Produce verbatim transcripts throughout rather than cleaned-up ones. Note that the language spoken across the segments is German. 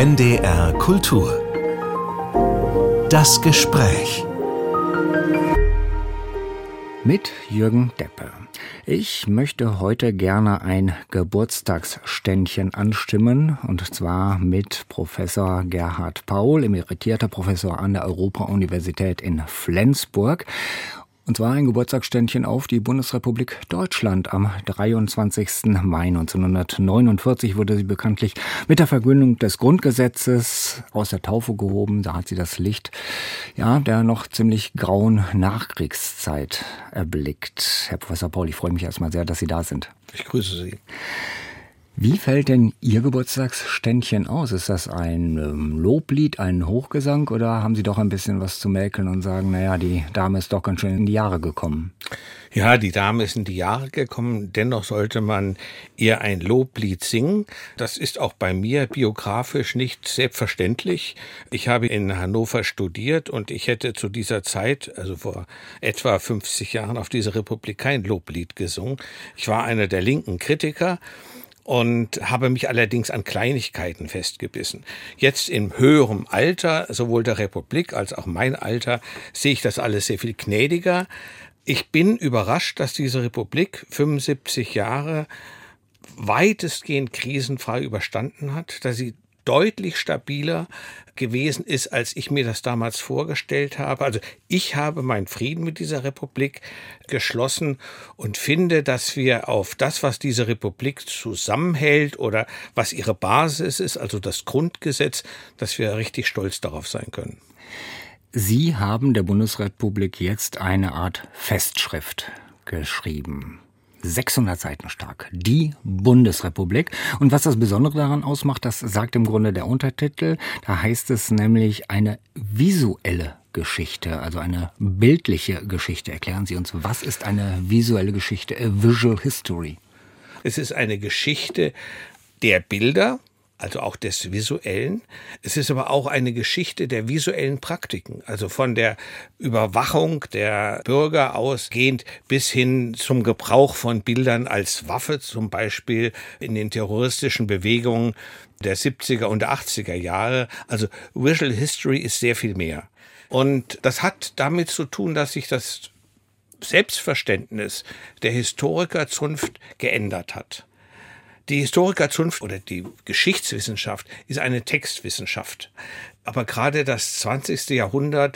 N D R Kultur. Das Gespräch. Mit Jürgen Deppe. Ich möchte heute gerne ein Geburtstagsständchen anstimmen, und zwar mit Professor Gerhard Paul, emeritierter Professor an der Europa-Universität in Flensburg. Und zwar ein Geburtstagsständchen auf die Bundesrepublik Deutschland. Am dreiundzwanzigsten Mai neunzehnhundertneunundvierzig wurde sie bekanntlich mit der Verkündung des Grundgesetzes aus der Taufe gehoben. Da hat sie das Licht, ja, der noch ziemlich grauen Nachkriegszeit erblickt. Herr Professor Paul, ich freue mich erstmal sehr, dass Sie da sind. Ich grüße Sie. Wie fällt denn Ihr Geburtstagsständchen aus? Ist das ein ähm, Loblied, ein Hochgesang, oder haben Sie doch ein bisschen was zu mäkeln und sagen, naja, die Dame ist doch ganz schön in die Jahre gekommen? Ja, die Dame ist in die Jahre gekommen, dennoch sollte man ihr ein Loblied singen. Das ist auch bei mir biografisch nicht selbstverständlich. Ich habe in Hannover studiert und ich hätte zu dieser Zeit, also vor etwa fünfzig Jahren, auf diese Republik kein Loblied gesungen. Ich war einer der linken Kritiker und habe mich allerdings an Kleinigkeiten festgebissen. Jetzt im höheren Alter, sowohl der Republik als auch mein Alter, sehe ich das alles sehr viel gnädiger. Ich bin überrascht, dass diese Republik fünfundsiebzig Jahre weitestgehend krisenfrei überstanden hat, dass sie deutlich stabiler gewesen ist, als ich mir das damals vorgestellt habe. Also ich habe meinen Frieden mit dieser Republik geschlossen und finde, dass wir auf das, was diese Republik zusammenhält oder was ihre Basis ist, also das Grundgesetz, dass wir richtig stolz darauf sein können. Sie haben der Bundesrepublik jetzt eine Art Festschrift geschrieben. sechshundert Seiten stark. Die Bundesrepublik. Und was das Besondere daran ausmacht, das sagt im Grunde der Untertitel. Da heißt es nämlich eine visuelle Geschichte, also eine bildliche Geschichte. Erklären Sie uns, was ist eine visuelle Geschichte, a visual history? Es ist eine Geschichte der Bilder, also auch des Visuellen. Es ist aber auch eine Geschichte der visuellen Praktiken, also von der Überwachung der Bürger ausgehend bis hin zum Gebrauch von Bildern als Waffe, zum Beispiel in den terroristischen Bewegungen der siebziger und achtziger Jahre. Also Visual History ist sehr viel mehr. Und das hat damit zu tun, dass sich das Selbstverständnis der Historikerzunft geändert hat. Die Historikerzunft oder die Geschichtswissenschaft ist eine Textwissenschaft. Aber gerade das zwanzigste Jahrhundert,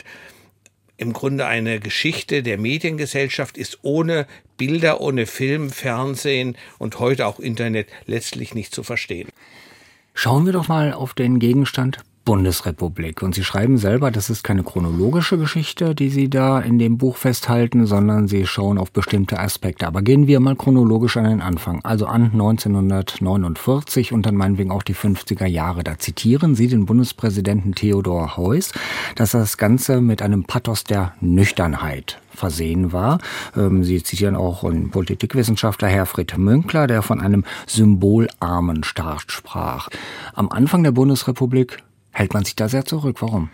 im Grunde eine Geschichte der Mediengesellschaft, ist ohne Bilder, ohne Film, Fernsehen und heute auch Internet letztlich nicht zu verstehen. Schauen wir doch mal auf den Gegenstand Bundesrepublik. Und Sie schreiben selber, das ist keine chronologische Geschichte, die Sie da in dem Buch festhalten, sondern Sie schauen auf bestimmte Aspekte. Aber gehen wir mal chronologisch an den Anfang, also an neunzehnhundertneunundvierzig und dann meinetwegen auch die fünfziger Jahre. Da zitieren Sie den Bundespräsidenten Theodor Heuss, dass das Ganze mit einem Pathos der Nüchternheit versehen war. Sie zitieren auch einen Politikwissenschaftler Herfried Münkler, der von einem symbolarmen Staat sprach. Am Anfang der Bundesrepublik hält man sich da sehr zurück. Warum?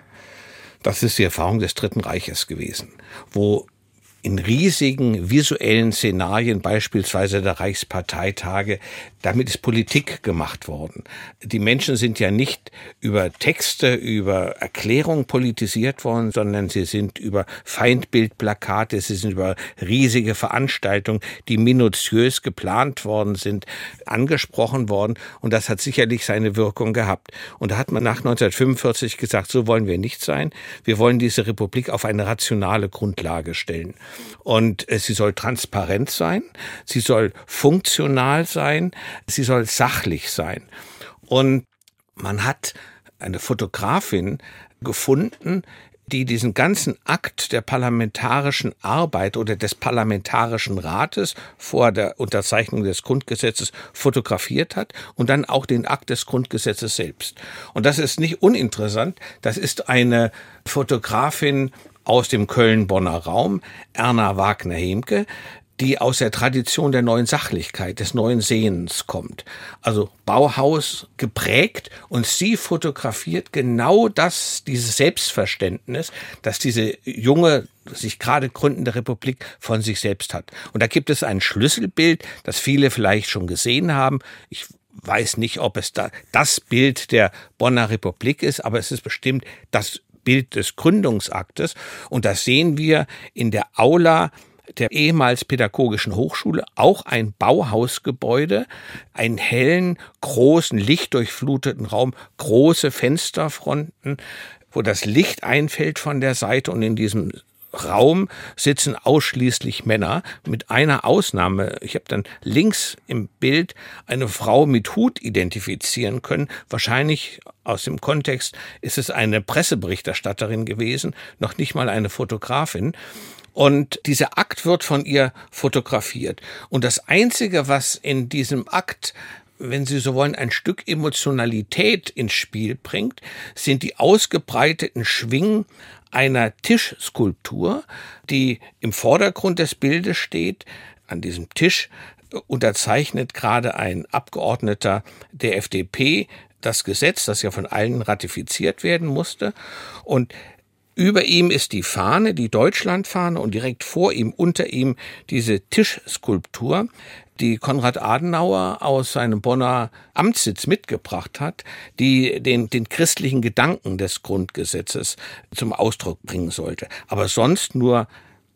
Das ist die Erfahrung des Dritten Reiches gewesen, wo in riesigen visuellen Szenarien, beispielsweise der Reichsparteitage, damit ist Politik gemacht worden. Die Menschen sind ja nicht über Texte, über Erklärungen politisiert worden, sondern sie sind über Feindbildplakate, sie sind über riesige Veranstaltungen, die minutiös geplant worden sind, angesprochen worden. Und das hat sicherlich seine Wirkung gehabt. Und da hat man nach neunzehnhundertfünfundvierzig gesagt, so wollen wir nicht sein. Wir wollen diese Republik auf eine rationale Grundlage stellen. Und sie soll transparent sein, sie soll funktional sein, sie soll sachlich sein. Und man hat eine Fotografin gefunden, die diesen ganzen Akt der parlamentarischen Arbeit oder des Parlamentarischen Rates vor der Unterzeichnung des Grundgesetzes fotografiert hat und dann auch den Akt des Grundgesetzes selbst. Und das ist nicht uninteressant, das ist eine Fotografin aus dem Köln-Bonner Raum, Erna Wagner-Hemke, die aus der Tradition der neuen Sachlichkeit, des neuen Sehens kommt. Also Bauhaus geprägt, und sie fotografiert genau das, dieses Selbstverständnis, das diese junge, sich gerade gründende Republik von sich selbst hat. Und da gibt es ein Schlüsselbild, das viele vielleicht schon gesehen haben. Ich weiß nicht, ob es da das Bild der Bonner Republik ist, aber es ist bestimmt das Bild des Gründungsaktes. Und das sehen wir in der Aula der ehemals Pädagogischen Hochschule, auch ein Bauhausgebäude, einen hellen, großen, lichtdurchfluteten Raum, große Fensterfronten, wo das Licht einfällt von der Seite, und in diesem Raum sitzen ausschließlich Männer, mit einer Ausnahme. Ich habe dann links im Bild eine Frau mit Hut identifizieren können. Wahrscheinlich aus dem Kontext ist es eine Presseberichterstatterin gewesen, noch nicht mal eine Fotografin. Und dieser Akt wird von ihr fotografiert. Und das Einzige, was in diesem Akt, wenn Sie so wollen, ein Stück Emotionalität ins Spiel bringt, sind die ausgebreiteten Schwingen einer Tischskulptur, die im Vordergrund des Bildes steht. An diesem Tisch unterzeichnet gerade ein Abgeordneter der F D P das Gesetz, das ja von allen ratifiziert werden musste. Und über ihm ist die Fahne, die Deutschlandfahne, und direkt vor ihm, unter ihm, diese Tischskulptur, die Konrad Adenauer aus seinem Bonner Amtssitz mitgebracht hat, die den, den christlichen Gedanken des Grundgesetzes zum Ausdruck bringen sollte. Aber sonst nur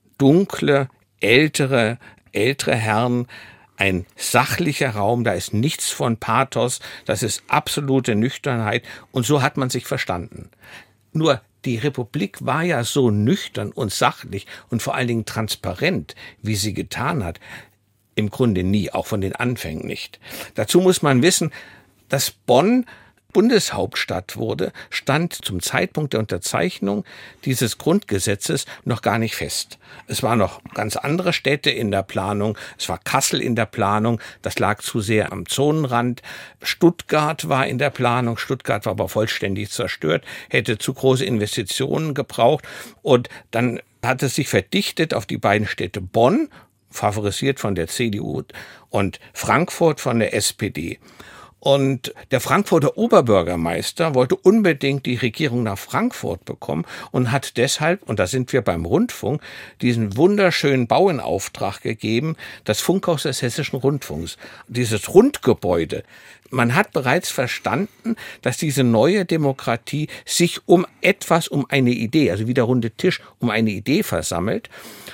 dunkle, ältere, ältere Herren, ein sachlicher Raum, da ist nichts von Pathos, das ist absolute Nüchternheit, und so hat man sich verstanden. Nur die Republik war ja so nüchtern und sachlich und vor allen Dingen transparent, wie sie getan hat. Im Grunde nie, auch von den Anfängen nicht. Dazu muss man wissen, dass Bonn Bundeshauptstadt wurde, stand zum Zeitpunkt der Unterzeichnung dieses Grundgesetzes noch gar nicht fest. Es waren noch ganz andere Städte in der Planung. Es war Kassel in der Planung. Das lag zu sehr am Zonenrand. Stuttgart war in der Planung. Stuttgart war aber vollständig zerstört, hätte zu große Investitionen gebraucht. Und dann hat es sich verdichtet auf die beiden Städte Bonn, favorisiert von der C D U, und Frankfurt von der S P D. Und der Frankfurter Oberbürgermeister wollte unbedingt die Regierung nach Frankfurt bekommen und hat deshalb, und da sind wir beim Rundfunk, diesen wunderschönen Bau in Auftrag gegeben, das Funkhaus des Hessischen Rundfunks. Dieses Rundgebäude. Man hat bereits verstanden, dass diese neue Demokratie sich um etwas, um eine Idee, also wie der runde Tisch, um eine Idee versammelt.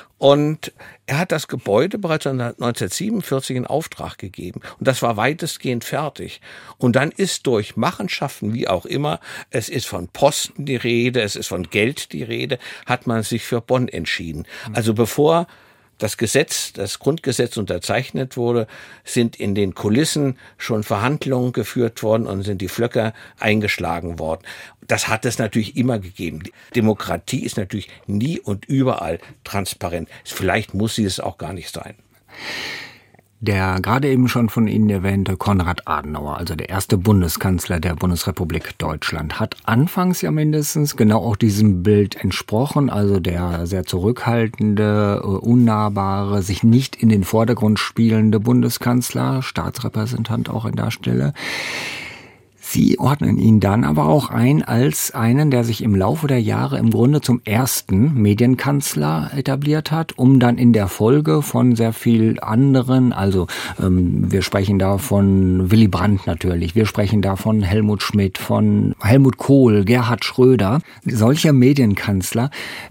Und er hat das Gebäude bereits neunzehnhundertsiebenundvierzig in Auftrag gegeben. Und das war weitestgehend fertig. Und dann ist durch Machenschaften, wie auch immer, es ist von Posten die Rede, es ist von Geld die Rede, hat man sich für Bonn entschieden. Also bevor das Gesetz, das Grundgesetz unterzeichnet wurde, sind in den Kulissen schon Verhandlungen geführt worden und sind die Flöcker eingeschlagen worden. Das hat es natürlich immer gegeben. Demokratie ist natürlich nie und überall transparent. Vielleicht muss sie es auch gar nicht sein. Der gerade eben schon von Ihnen erwähnte Konrad Adenauer, also der erste Bundeskanzler der Bundesrepublik Deutschland, hat anfangs ja mindestens genau auch diesem Bild entsprochen, also der sehr zurückhaltende, unnahbare, sich nicht in den Vordergrund spielende Bundeskanzler, Staatsrepräsentant auch an der Stelle. Sie ordnen ihn dann aber auch ein als einen, der sich im Laufe der Jahre im Grunde zum ersten Medienkanzler etabliert hat, um dann in der Folge von sehr viel anderen, also ähm, wir sprechen da von Willy Brandt natürlich, wir sprechen da von Helmut Schmidt, von Helmut Kohl, Gerhard Schröder, solcher Medienkanzler.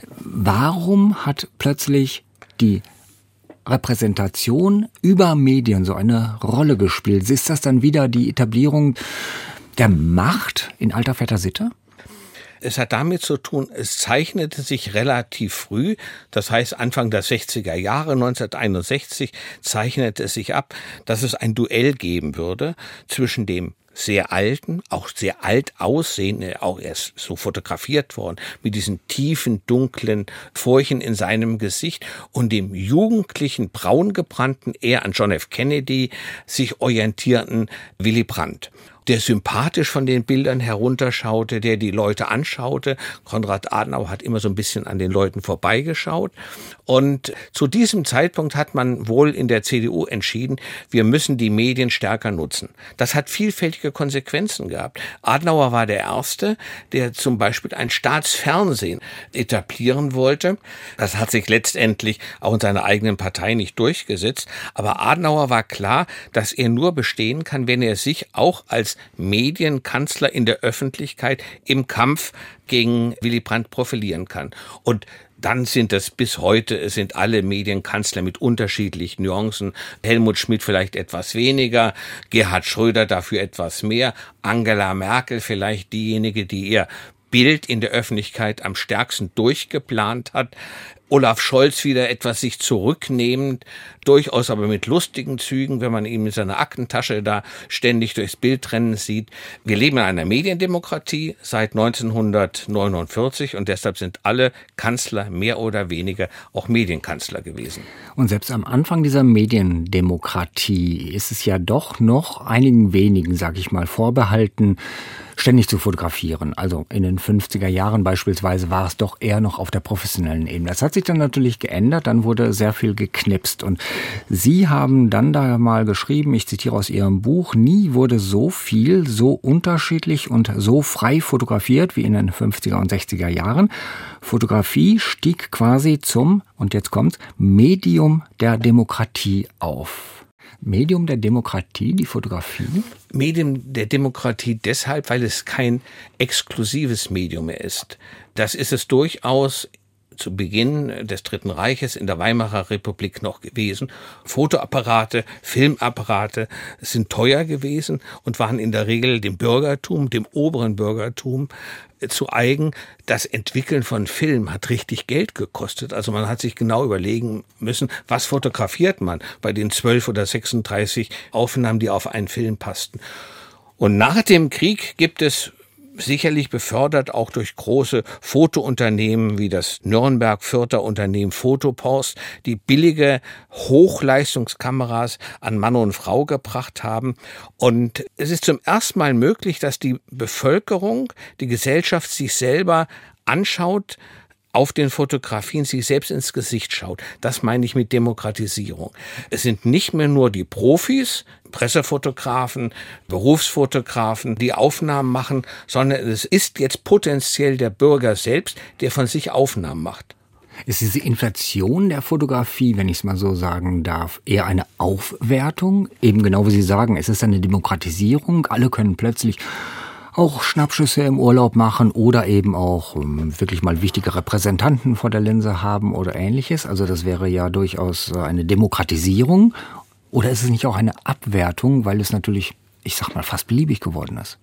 Warum hat plötzlich die Repräsentation über Medien so eine Rolle gespielt? Ist das dann wieder die Etablierung der Macht in alter Vetter Sitte? Es hat damit zu tun, es zeichnete sich relativ früh, das heißt Anfang der sechziger Jahre, neunzehnhunderteinundsechzig, zeichnete es sich ab, dass es ein Duell geben würde zwischen dem sehr alten, auch sehr alt aussehenden, auch erst so fotografiert worden, mit diesen tiefen, dunklen Furchen in seinem Gesicht und dem jugendlichen, braungebrannten, eher an John F. Kennedy sich orientierten Willy Brandt. der sympathisch von den Bildern herunterschaute, der die Leute anschaute. Konrad Adenauer hat immer so ein bisschen an den Leuten vorbeigeschaut. Und zu diesem Zeitpunkt hat man wohl in der C D U entschieden, wir müssen die Medien stärker nutzen. Das hat vielfältige Konsequenzen gehabt. Adenauer war der Erste, der zum Beispiel ein Staatsfernsehen etablieren wollte. Das hat sich letztendlich auch in seiner eigenen Partei nicht durchgesetzt. Aber Adenauer war klar, dass er nur bestehen kann, wenn er sich auch als Medienkanzler in der Öffentlichkeit im Kampf gegen Willy Brandt profilieren kann. Und dann sind es bis heute, es sind alle Medienkanzler mit unterschiedlichen Nuancen. Helmut Schmidt vielleicht etwas weniger, Gerhard Schröder dafür etwas mehr, Angela Merkel vielleicht diejenige, die ihr Bild in der Öffentlichkeit am stärksten durchgeplant hat. Olaf Scholz wieder etwas sich zurücknehmend, durchaus aber mit lustigen Zügen, wenn man ihn mit seiner Aktentasche da ständig durchs Bild rennen sieht. Wir leben in einer Mediendemokratie seit neunzehnhundertneunundvierzig und deshalb sind alle Kanzler mehr oder weniger auch Medienkanzler gewesen. Und selbst am Anfang dieser Mediendemokratie ist es ja doch noch einigen wenigen, sag ich mal, vorbehalten, ständig zu fotografieren. Also in den fünfziger Jahren beispielsweise war es doch eher noch auf der professionellen Ebene. Das hat sich dann natürlich geändert, dann wurde sehr viel geknipst. Und Sie haben dann da mal geschrieben, ich zitiere aus Ihrem Buch, nie wurde so viel, so unterschiedlich und so frei fotografiert wie in den fünfziger und sechziger Jahren. Fotografie stieg quasi zum, und jetzt kommt's, Medium der Demokratie auf. Medium der Demokratie, die Fotografie? Medium der Demokratie deshalb, weil es kein exklusives Medium mehr ist. Das ist es durchaus zu Beginn des Dritten Reiches in der Weimarer Republik noch gewesen. Fotoapparate, Filmapparate sind teuer gewesen und waren in der Regel dem Bürgertum, dem oberen Bürgertum zu eigen. Das Entwickeln von Film hat richtig Geld gekostet. Also man hat sich genau überlegen müssen, was fotografiert man bei den zwölf oder sechsunddreißig Aufnahmen, die auf einen Film passten. Und nach dem Krieg gibt es sicherlich befördert auch durch große Fotounternehmen wie das Nürnberg-Fürther Unternehmen Fotopost, die billige Hochleistungskameras an Mann und Frau gebracht haben. Und es ist zum ersten Mal möglich, dass die Bevölkerung, die Gesellschaft sich selber anschaut, auf den Fotografien sich selbst ins Gesicht schaut. Das meine ich mit Demokratisierung. Es sind nicht mehr nur die Profis, Pressefotografen, Berufsfotografen, die Aufnahmen machen, sondern es ist jetzt potenziell der Bürger selbst, der von sich Aufnahmen macht. Ist diese Inflation der Fotografie, wenn ich es mal so sagen darf, eher eine Aufwertung? Eben genau wie Sie sagen, es ist eine Demokratisierung. Alle können plötzlich auch Schnappschüsse im Urlaub machen oder eben auch um, wirklich mal wichtige Repräsentanten vor der Linse haben oder Ähnliches. Also das wäre ja durchaus eine Demokratisierung. Oder ist es nicht auch eine Abwertung, weil es natürlich, ich sag mal, fast beliebig geworden ist?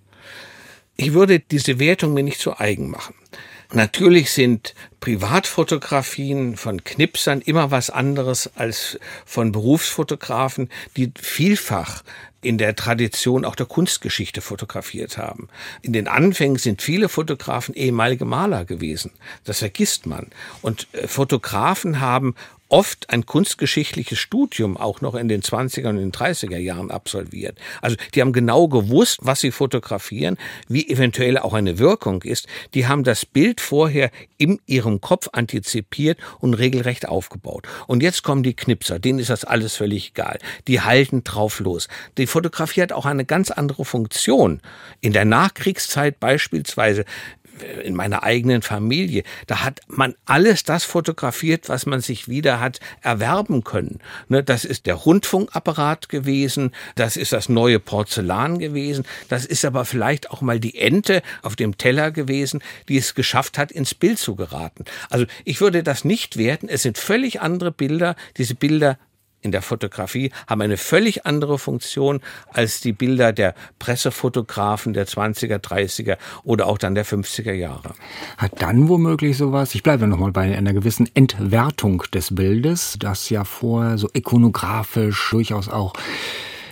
Ich würde diese Wertung mir nicht zu eigen machen. Natürlich sind Privatfotografien von Knipsern immer was anderes als von Berufsfotografen, die vielfach in der Tradition auch der Kunstgeschichte fotografiert haben. In den Anfängen sind viele Fotografen ehemalige Maler gewesen. Das vergisst man. Und Fotografen haben oft ein kunstgeschichtliches Studium auch noch in den zwanziger und den dreißiger Jahren absolviert. Also die haben genau gewusst, was sie fotografieren, wie eventuell auch eine Wirkung ist. Die haben das Bild vorher in ihrem Kopf antizipiert und regelrecht aufgebaut. Und jetzt kommen die Knipser, denen ist das alles völlig egal. Die halten drauf los. Die Fotografie hat auch eine ganz andere Funktion. In der Nachkriegszeit beispielsweise, in meiner eigenen Familie, da hat man alles das fotografiert, was man sich wieder hat erwerben können. Das ist der Rundfunkapparat gewesen, das ist das neue Porzellan gewesen, das ist aber vielleicht auch mal die Ente auf dem Teller gewesen, die es geschafft hat, ins Bild zu geraten. Also ich würde das nicht werten, es sind völlig andere Bilder, diese Bilder in der Fotografie haben eine völlig andere Funktion als die Bilder der Pressefotografen der zwanziger, dreißiger oder auch dann der fünfziger Jahre. Hat dann womöglich sowas, ich bleibe nochmal bei einer gewissen Entwertung des Bildes, das ja vorher so ikonografisch durchaus auch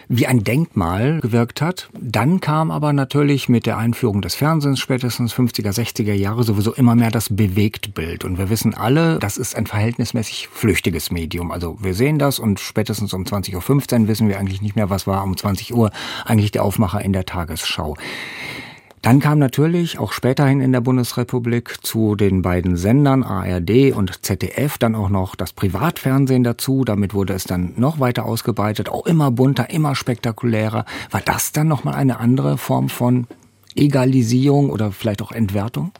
wie ein Denkmal gewirkt hat. Dann kam aber natürlich mit der Einführung des Fernsehens spätestens fünfziger, sechziger Jahre sowieso immer mehr das Bewegtbild. Und wir wissen alle, das ist ein verhältnismäßig flüchtiges Medium. Also wir sehen das und spätestens um zwanzig Uhr fünfzehn wissen wir eigentlich nicht mehr, was war um zwanzig Uhr eigentlich der Aufmacher in der Tagesschau. Dann kam natürlich auch späterhin in der Bundesrepublik zu den beiden Sendern A R D und Z D F dann auch noch das Privatfernsehen dazu. Damit wurde es dann noch weiter ausgebreitet, auch immer bunter, immer spektakulärer. War das dann nochmal eine andere Form von Egalisierung oder vielleicht auch Entwertung?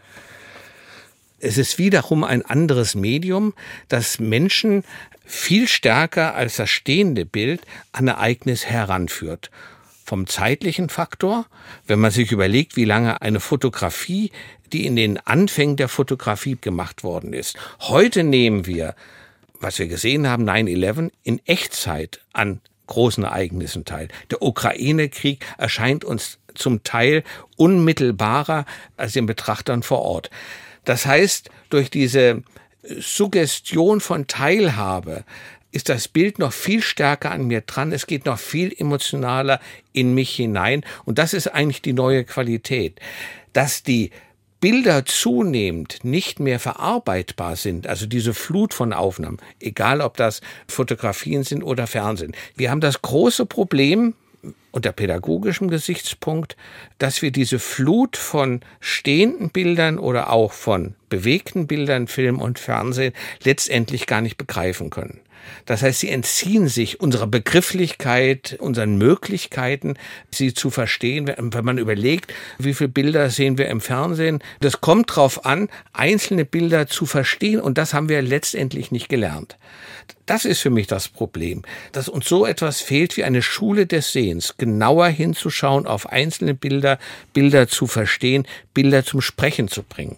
Es ist wiederum ein anderes Medium, das Menschen viel stärker als das stehende Bild an ein Ereignis heranführt. Vom zeitlichen Faktor, wenn man sich überlegt, wie lange eine Fotografie, die in den Anfängen der Fotografie gemacht worden ist. Heute nehmen wir, was wir gesehen haben, neun elf, in Echtzeit an großen Ereignissen teil. Der Ukraine-Krieg erscheint uns zum Teil unmittelbarer als den Betrachtern vor Ort. Das heißt, durch diese Suggestion von Teilhabe ist das Bild noch viel stärker an mir dran. Es geht noch viel emotionaler in mich hinein. Und das ist eigentlich die neue Qualität. Dass die Bilder zunehmend nicht mehr verarbeitbar sind, also diese Flut von Aufnahmen, egal ob das Fotografien sind oder Fernsehen. Wir haben das große Problem unter pädagogischem Gesichtspunkt, dass wir diese Flut von stehenden Bildern oder auch von bewegten Bildern, Film und Fernsehen letztendlich gar nicht begreifen können. Das heißt, sie entziehen sich unserer Begrifflichkeit, unseren Möglichkeiten, sie zu verstehen. Wenn man überlegt, wie viele Bilder sehen wir im Fernsehen, das kommt darauf an, einzelne Bilder zu verstehen, und das haben wir letztendlich nicht gelernt. Das ist für mich das Problem, dass uns so etwas fehlt wie eine Schule des Sehens, genauer hinzuschauen auf einzelne Bilder, Bilder zu verstehen, Bilder zum Sprechen zu bringen.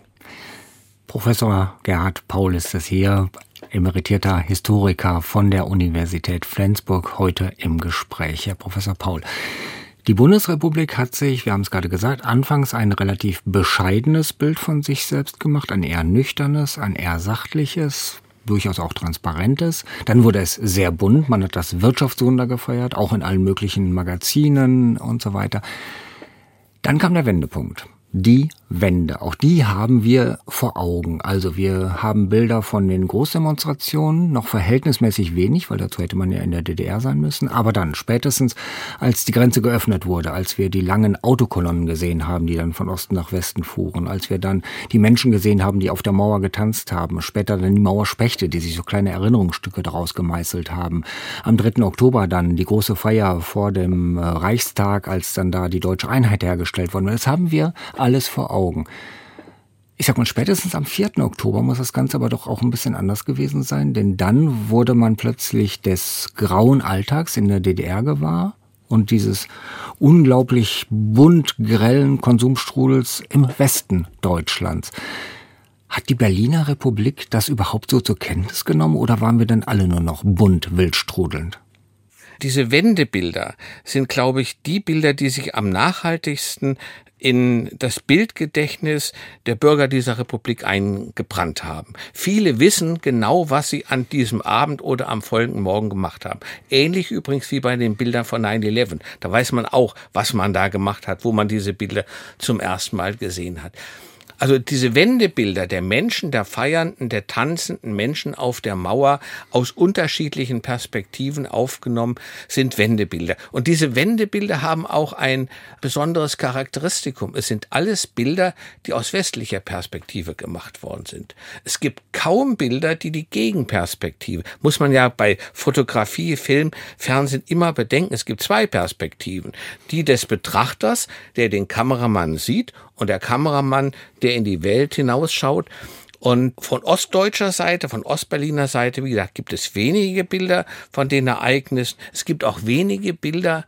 Professor Gerhard Paul ist es hier, emeritierter Historiker von der Universität Flensburg, heute im Gespräch. Herr Professor Paul, die Bundesrepublik hat sich, wir haben es gerade gesagt, anfangs ein relativ bescheidenes Bild von sich selbst gemacht, ein eher nüchternes, ein eher sachliches, durchaus auch transparentes. Dann wurde es sehr bunt, man hat das Wirtschaftswunder gefeiert, auch in allen möglichen Magazinen und so weiter. Dann kam der Wendepunkt. Die Wende, auch die haben wir vor Augen. Also wir haben Bilder von den Großdemonstrationen, noch verhältnismäßig wenig, weil dazu hätte man ja in der D D R sein müssen. Aber dann, spätestens als die Grenze geöffnet wurde, als wir die langen Autokolonnen gesehen haben, die dann von Osten nach Westen fuhren, als wir dann die Menschen gesehen haben, die auf der Mauer getanzt haben, später dann die Mauerspechte, die sich so kleine Erinnerungsstücke daraus gemeißelt haben. Am dritten Oktober dann die große Feier vor dem Reichstag, als dann da die deutsche Einheit hergestellt worden war. Das haben wir alles vor Augen. Ich sag mal, spätestens am vierten Oktober muss das Ganze aber doch auch ein bisschen anders gewesen sein, denn dann wurde man plötzlich des grauen Alltags in der D D R gewahr und dieses unglaublich bunt grellen Konsumstrudels im Westen Deutschlands. Hat die Berliner Republik das überhaupt so zur Kenntnis genommen oder waren wir dann alle nur noch bunt wildstrudelnd? Diese Wendebilder sind, glaube ich, die Bilder, die sich am nachhaltigsten in das Bildgedächtnis der Bürger dieser Republik eingebrannt haben. Viele wissen genau, was sie an diesem Abend oder am folgenden Morgen gemacht haben. Ähnlich übrigens wie bei den Bildern von neun elf. Da weiß man auch, was man da gemacht hat, wo man diese Bilder zum ersten Mal gesehen hat. Also diese Wendebilder der Menschen, der feiernden, der tanzenden Menschen auf der Mauer aus unterschiedlichen Perspektiven aufgenommen, sind Wendebilder. Und diese Wendebilder haben auch ein besonderes Charakteristikum. Es sind alles Bilder, die aus westlicher Perspektive gemacht worden sind. Es gibt kaum Bilder, die die Gegenperspektive, muss man ja bei Fotografie, Film, Fernsehen immer bedenken. Es gibt zwei Perspektiven. Die des Betrachters, der den Kameramann sieht, und der Kameramann, der in die Welt hinausschaut. Und von ostdeutscher Seite, von Ostberliner Seite, wie gesagt, gibt es wenige Bilder von den Ereignissen. Es gibt auch wenige Bilder.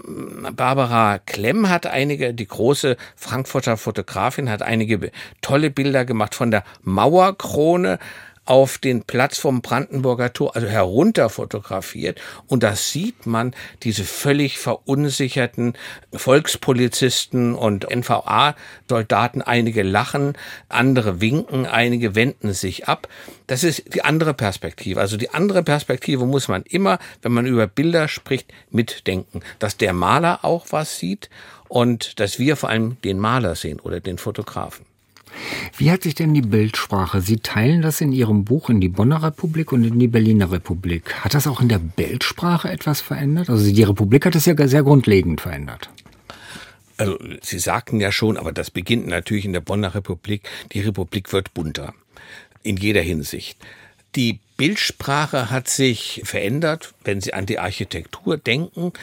Barbara Klemm hat einige, die große Frankfurter Fotografin, hat einige tolle Bilder gemacht von der Mauerkrone. auf den Platz vom Brandenburger Tor, also herunter fotografiert. Und da sieht man diese völlig verunsicherten Volkspolizisten und N V A-Soldaten. Einige lachen, andere winken, einige wenden sich ab. Das ist die andere Perspektive. Also die andere Perspektive muss man immer, wenn man über Bilder spricht, mitdenken. Dass der Maler auch was sieht und dass wir vor allem den Maler sehen oder den Fotografen. Wie hat sich denn die Bildsprache? Sie teilen das in Ihrem Buch in die Bonner Republik und in die Berliner Republik. Hat das auch in der Bildsprache etwas verändert? Also die Republik hat es ja sehr grundlegend verändert. Also Sie sagten ja schon, aber das beginnt natürlich in der Bonner Republik. Die Republik wird bunter in jeder Hinsicht. Die Bildsprache hat sich verändert, wenn Sie an die Architektur denken.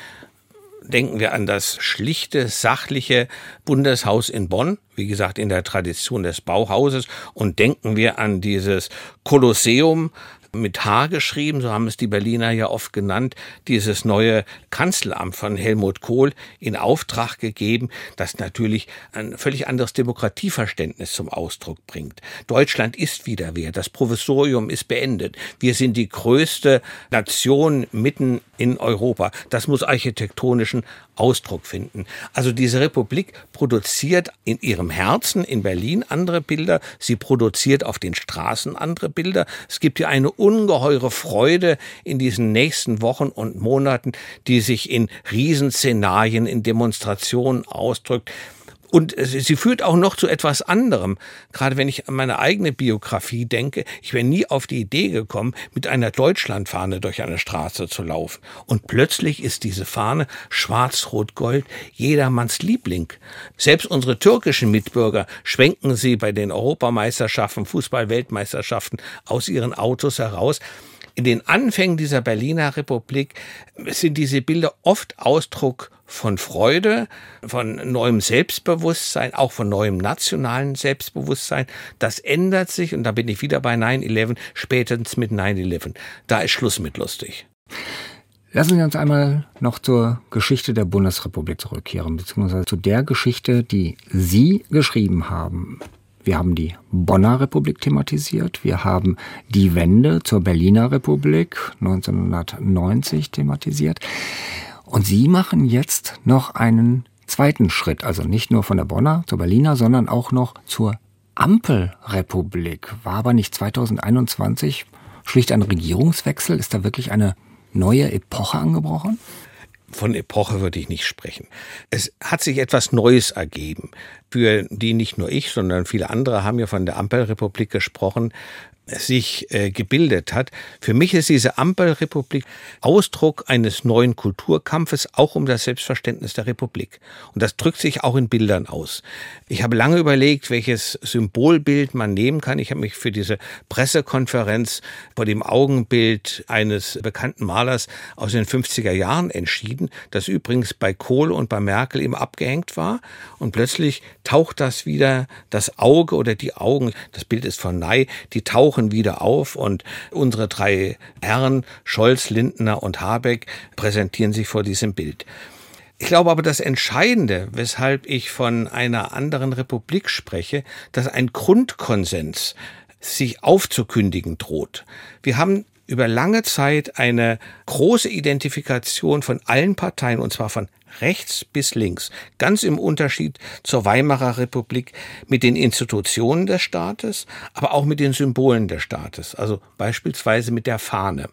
Denken wir an das schlichte, sachliche Bundeshaus in Bonn, wie gesagt in der Tradition des Bauhauses, und denken wir an dieses Kolosseum, mit H geschrieben, so haben es die Berliner ja oft genannt, dieses neue Kanzleramt von Helmut Kohl in Auftrag gegeben, das natürlich ein völlig anderes Demokratieverständnis zum Ausdruck bringt. Deutschland ist wieder wer, das Provisorium ist beendet. Wir sind die größte Nation mitten in Europa. Das muss architektonischen Ausdruck finden. Also diese Republik produziert in ihrem Herzen in Berlin andere Bilder, sie produziert auf den Straßen andere Bilder. Es gibt hier eine ungeheure Freude in diesen nächsten Wochen und Monaten, die sich in Riesenszenarien, in Demonstrationen ausdrückt. Und sie führt auch noch zu etwas anderem. Gerade wenn ich an meine eigene Biografie denke, ich wäre nie auf die Idee gekommen, mit einer Deutschlandfahne durch eine Straße zu laufen. Und plötzlich ist diese Fahne schwarz-rot-gold jedermanns Liebling. Selbst unsere türkischen Mitbürger schwenken sie bei den Europameisterschaften, Fußball-Weltmeisterschaften aus ihren Autos heraus. In den Anfängen dieser Berliner Republik sind diese Bilder oft Ausdruck von Freude, von neuem Selbstbewusstsein, auch von neuem nationalen Selbstbewusstsein. Das ändert sich, und da bin ich wieder bei nine eleven, spätestens mit nine eleven. Da ist Schluss mit lustig. Lassen Sie uns einmal noch zur Geschichte der Bundesrepublik zurückkehren, beziehungsweise zu der Geschichte, die Sie geschrieben haben. Wir haben die Bonner Republik thematisiert, wir haben die Wende zur Berliner Republik neunzehnhundertneunzig thematisiert. Und Sie machen jetzt noch einen zweiten Schritt, also nicht nur von der Bonner zur Berliner, sondern auch noch zur Ampelrepublik. War aber nicht zweitausendeinundzwanzig schlicht ein Regierungswechsel? Ist da wirklich eine neue Epoche angebrochen? Von Epoche würde ich nicht sprechen. Es hat sich etwas Neues ergeben, für die nicht nur ich, sondern viele andere haben ja von der Ampelrepublik gesprochen, sich äh, gebildet hat. Für mich ist diese Ampelrepublik Ausdruck eines neuen Kulturkampfes, auch um das Selbstverständnis der Republik. Und das drückt sich auch in Bildern aus. Ich habe lange überlegt, welches Symbolbild man nehmen kann. Ich habe mich für diese Pressekonferenz vor dem Augenbild eines bekannten Malers aus den fünfziger Jahren entschieden, das übrigens bei Kohl und bei Merkel eben abgehängt war. Und plötzlich taucht das wieder, das Auge oder die Augen, das Bild ist von Ney, die tauchen wieder auf, und unsere drei Herren, Scholz, Lindner und Habeck, präsentieren sich vor diesem Bild. Ich glaube aber, das Entscheidende, weshalb ich von einer anderen Republik spreche, dass ein Grundkonsens sich aufzukündigen droht. Wir haben über lange Zeit eine große Identifikation von allen Parteien, und zwar von rechts bis links, ganz im Unterschied zur Weimarer Republik, mit den Institutionen des Staates, aber auch mit den Symbolen des Staates, also beispielsweise mit der Fahne.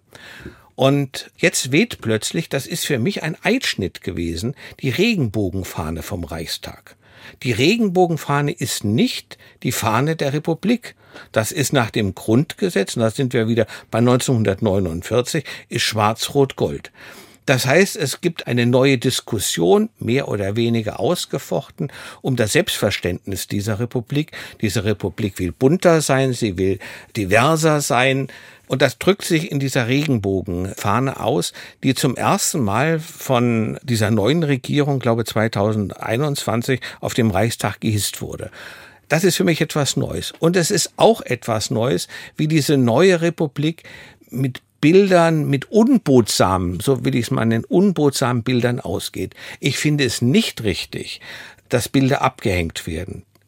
Und jetzt weht plötzlich, das ist für mich ein Einschnitt gewesen, die Regenbogenfahne vom Reichstag. Die Regenbogenfahne ist nicht die Fahne der Republik. Das ist nach dem Grundgesetz, und da sind wir wieder bei neunzehnhundertneunundvierzig, ist Schwarz-Rot-Gold. Das heißt, es gibt eine neue Diskussion, mehr oder weniger ausgefochten, um das Selbstverständnis dieser Republik. Diese Republik will bunter sein, sie will diverser sein. Und das drückt sich in dieser Regenbogenfahne aus, die zum ersten Mal von dieser neuen Regierung, glaube zweitausendeinundzwanzig, auf dem Reichstag gehisst wurde. Das ist für mich etwas Neues. Und es ist auch etwas Neues, wie diese neue Republik mit Bildern, mit unbotsamen, so will ich es mal nennen, unbotsamen Bildern ausgeht. Ich finde es nicht richtig, dass Bilder abgehängt werden.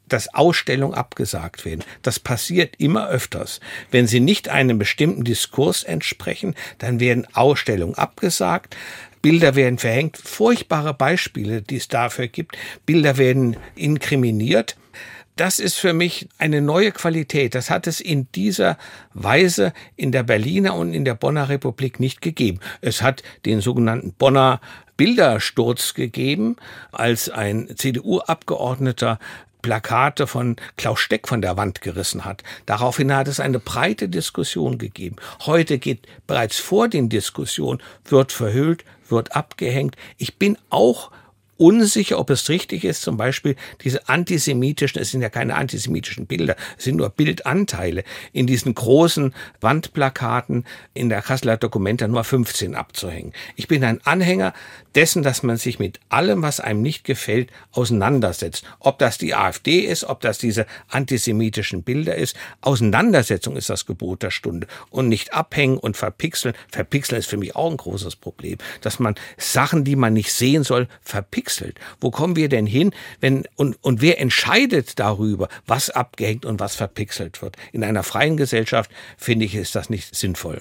dass Ausstellungen abgesagt werden. Das passiert immer öfters. Wenn sie nicht einem bestimmten Diskurs entsprechen, dann werden Ausstellungen abgesagt. Bilder werden verhängt. Furchtbare Beispiele, die es dafür gibt. Bilder werden inkriminiert. Das ist für mich eine neue Qualität. Das hat es in dieser Weise in der Berliner und in der Bonner Republik nicht gegeben. Es hat den sogenannten Bonner Bildersturz gegeben, als ein C D U-Abgeordneter Plakate von Klaus Steck von der Wand gerissen hat. Daraufhin hat es eine breite Diskussion gegeben. Heute geht bereits vor den Diskussionen, wird verhüllt, wird abgehängt. Ich bin auch unsicher, ob es richtig ist, zum Beispiel diese antisemitischen, es sind ja keine antisemitischen Bilder, es sind nur Bildanteile, in diesen großen Wandplakaten in der Kasseler Documenta Nummer fünfzehn abzuhängen. Ich bin ein Anhänger dessen, dass man sich mit allem, was einem nicht gefällt, auseinandersetzt. Ob das die AfD ist, ob das diese antisemitischen Bilder ist. Auseinandersetzung ist das Gebot der Stunde und nicht abhängen und verpixeln. Verpixeln ist für mich auch ein großes Problem, dass man Sachen, die man nicht sehen soll, verpixelt. Wo kommen wir denn hin, wenn und, und wer entscheidet darüber, was abgehängt und was verpixelt wird? In einer freien Gesellschaft, finde ich, ist das nicht sinnvoll.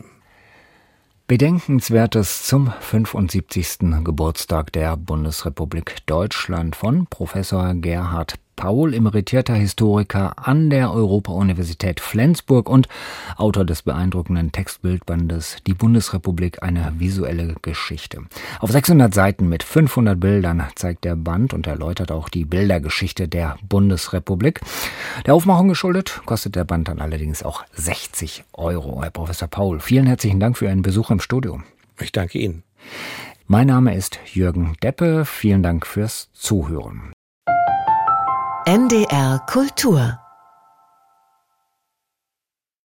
Bedenkenswertes zum fünfundsiebzigsten Geburtstag der Bundesrepublik Deutschland von Professor Gerhard Paul, emeritierter Historiker an der Europa-Universität Flensburg und Autor des beeindruckenden Textbildbandes Die Bundesrepublik, eine visuelle Geschichte. Auf sechshundert Seiten mit fünfhundert Bildern zeigt der Band und erläutert auch die Bildergeschichte der Bundesrepublik. Der Aufmachung geschuldet kostet der Band dann allerdings auch sechzig Euro. Herr Professor Paul, vielen herzlichen Dank für Ihren Besuch im Studio. Ich danke Ihnen. Mein Name ist Jürgen Deppe. Vielen Dank fürs Zuhören. N D R Kultur